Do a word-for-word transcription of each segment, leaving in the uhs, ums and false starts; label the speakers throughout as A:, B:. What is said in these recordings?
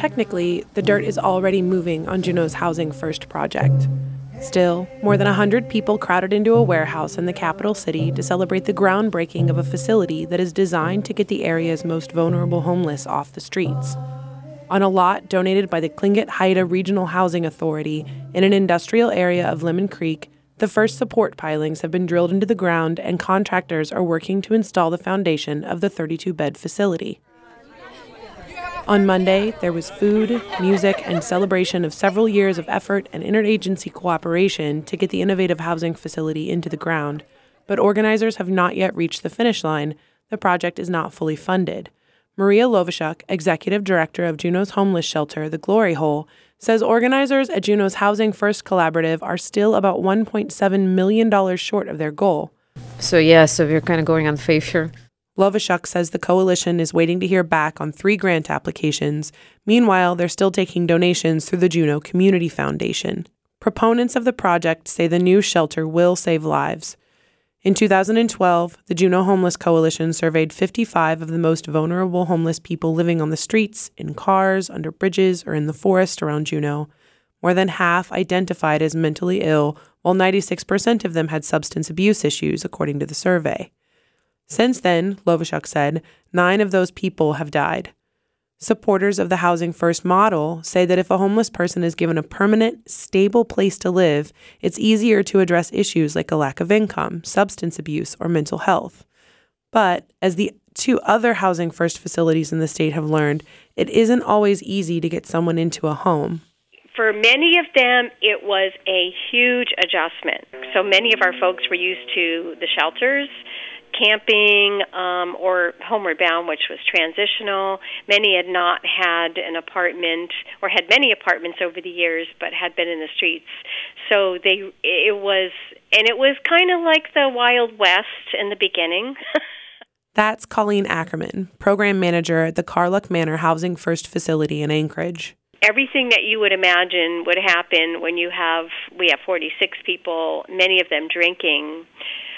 A: Technically, the dirt is already moving on Juneau's Housing First project. Still, more than one hundred people crowded into a warehouse in the capital city to celebrate the groundbreaking of a facility that is designed to get the area's most vulnerable homeless off the streets. On a lot donated by the Tlingit-Haida Regional Housing Authority in an industrial area of Lemon Creek, the first support pilings have been drilled into the ground and contractors are working to install the foundation of the thirty-two bed facility. On Monday, there was food, music, and celebration of several years of effort and interagency cooperation to get the innovative housing facility into the ground, but organizers have not yet reached the finish line. The project is not fully funded. Maria Lovashuk, executive director of Juneau's homeless shelter, The Glory Hole, says organizers at Juneau's Housing First Collaborative are still about one point seven million dollars short of their goal.
B: So, yeah, so we're kind of going on faith here.
A: Lovashuk says the coalition is waiting to hear back on three grant applications. Meanwhile, they're still taking donations through the Juneau Community Foundation. Proponents of the project say the new shelter will save lives. In two thousand twelve, the Juneau Homeless Coalition surveyed fifty-five of the most vulnerable homeless people living on the streets, in cars, under bridges, or in the forest around Juneau. More than half identified as mentally ill, while ninety-six percent of them had substance abuse issues, according to the survey. Since then, Lovashuk said, nine of those people have died. Supporters of the Housing First model say that if a homeless person is given a permanent, stable place to live, it's easier to address issues like a lack of income, substance abuse, or mental health. But, as the two other Housing First facilities in the state have learned, it isn't always easy to get someone into a home.
C: For many of them, it was a huge adjustment. So many of our folks were used to the shelters, camping, um, or homeward bound, which was transitional. Many had not had an apartment or had many apartments over the years, but had been in the streets. So they, it was, and it was kind of like the Wild West in the beginning.
A: That's Colleen Ackerman, program manager at the Carluck Manor Housing First facility in Anchorage.
C: Everything that you would imagine would happen when you have, we have forty-six people, many of them drinking.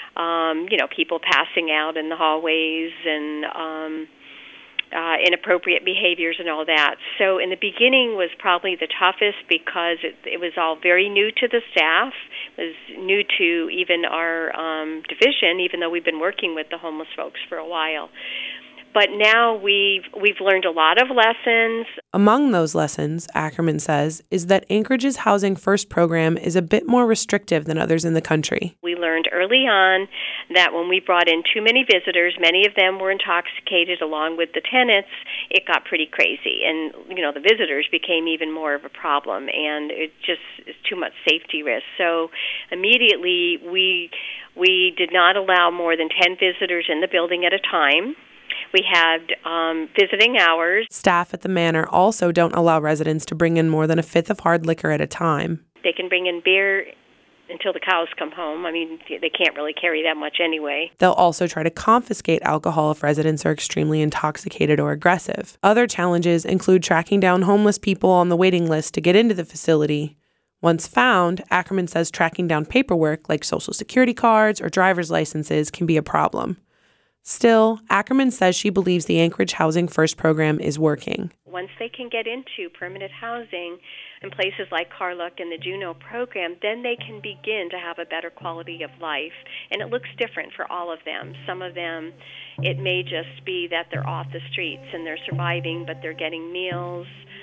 C: Um, you know, people passing out in the hallways and um, uh, inappropriate behaviors and all that. So in the beginning was probably the toughest because it, it was all very new to the staff. It was new to even our um, division, even though we've been working with the homeless folks for a while. But now we've we've learned a lot of lessons.
A: Among those lessons, Ackerman says, is that Anchorage's Housing First program is a bit more restrictive than others in the country.
C: We learned early on that when we brought in too many visitors, many of them were intoxicated along with the tenants, it got pretty crazy. And, you know, the visitors became even more of a problem, and it just is too much safety risk. So immediately we we did not allow more than ten visitors in the building at a time. We had um, visiting hours.
A: Staff at the manor also don't allow residents to bring in more than a fifth of hard liquor at a time.
C: They can bring in beer until the cows come home. I mean, they can't really carry that much anyway.
A: They'll also try to confiscate alcohol if residents are extremely intoxicated or aggressive. Other challenges include tracking down homeless people on the waiting list to get into the facility. Once found, Ackerman says tracking down paperwork like Social Security cards or driver's licenses can be a problem. Still, Ackerman says she believes the Anchorage Housing First program is working.
C: Once they can get into permanent housing in places like Carluck and the Juneau program, then they can begin to have a better quality of life. And it looks different for all of them. Some of them, it may just be that they're off the streets and they're surviving, but they're getting meals,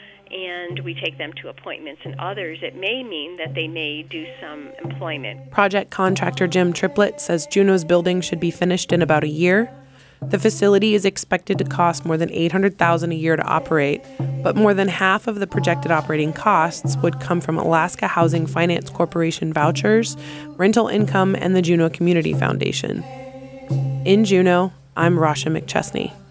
C: and we take them to appointments. And others, it may mean that they may do some employment.
A: Project contractor Jim Triplett says Juneau's building should be finished in about a year. The facility is expected to cost more than eight hundred thousand dollars a year to operate, but more than half of the projected operating costs would come from Alaska Housing Finance Corporation vouchers, rental income, and the Juneau Community Foundation. In Juneau, I'm Rasha McChesney.